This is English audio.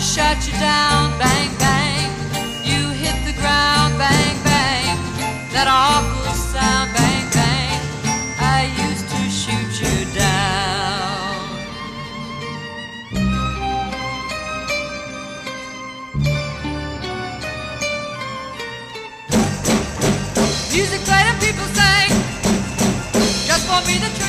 shot you down, bang, bang. You hit the ground, bang, bang. That awful sound, bang, bang. I used to shoot you down. Music played and people sang, just for me the truth.